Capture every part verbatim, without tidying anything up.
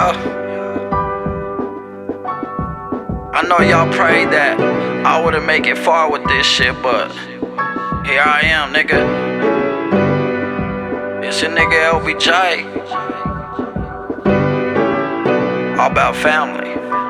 Yeah. I know y'all prayed that I wouldn't make it far with this shit, but here I am, nigga. It's your nigga L B J. All about family.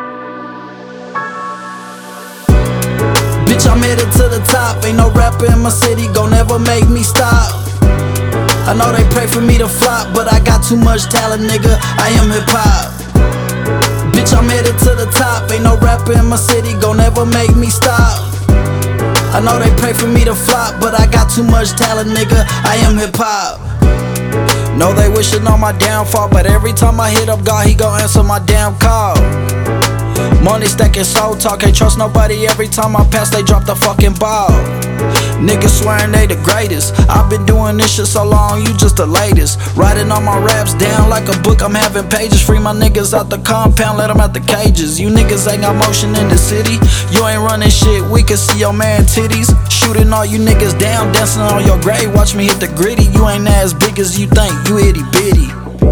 Bitch, I'm headed to the top. Ain't no rapper in my city gon' never make me stop. I know they pray for me to flop, but I got too much talent, nigga. I am hip-hop. Bitch, I'm headed to the top. Ain't no rapper in my city gon' never make me stop. I know they pray for me to flop, but I got too much talent, nigga. I am hip-hop. Know they wishing on my downfall, but every time I hit up God, he gon' answer my damn call. Money stacking, soul talk, can't trust nobody. Every time I pass, they drop the fucking ball. Niggas swearing they the greatest. I've been doing this shit so long, you just the latest. Writing all my raps down like a book, I'm having pages. Free my niggas out the compound, let them out the cages. You niggas ain't got motion in the city. You ain't running shit, we can see your man titties. Shooting all you niggas down, dancing on your grave. Watch me hit the gritty, you ain't as big as you think, you itty bitty.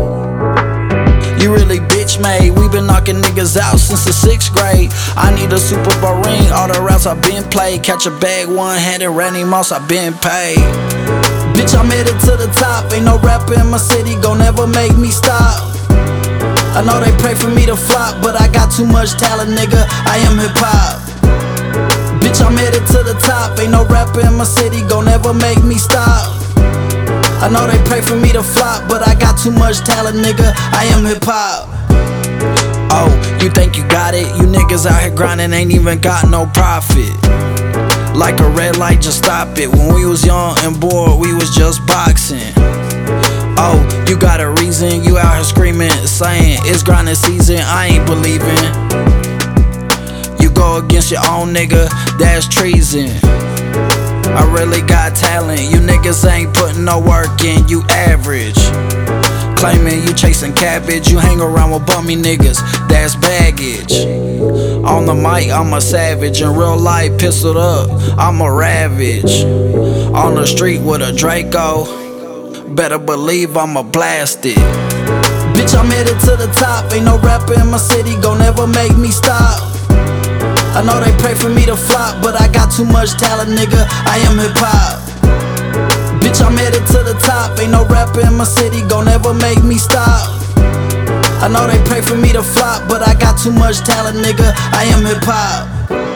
You really bitch made, we been knocking niggas out since the sixth grade. I need a Super Bowl ring, all the routes I been played. Catch a bag one-handed, Randy Moss, I been paid. Bitch, I'm headed to the top. Ain't no rapper in my city gon' never make me stop. I know they pray for me to flop, but I got too much talent, nigga. I am hip-hop. Bitch, I'm headed to the top. Ain't no rapper in my city gon' never make me stop. I know they pray for me to flop, but I got too much talent, nigga. I am hip-hop. Oh, you think you got it? You niggas out here grinding, ain't even got no profit. Like a red light, just stop it. When we was young and bored, we was just boxing. Oh, you got a reason, you out here screaming, saying it's grinding season, I ain't believing. You go against your own nigga, that's treason. I really got talent, you niggas ain't putting no work in, you average. Claiming you chasing cabbage, you hang around with bummy niggas, that's baggage. On the mic, I'm a savage, in real life, pistoled up, I'm a ravage. On the street with a Draco, better believe I'ma blast it. Bitch, I'm headed to the top, ain't no rapper in my city gon' never make me stop. I know they pray for me to flop, but I got too much talent, nigga. I am hip-hop. Bitch, I'm headed to the top. Ain't no rapper in my city gon' never make me stop. I know they pray for me to flop, but I got too much talent, nigga. I am hip-hop.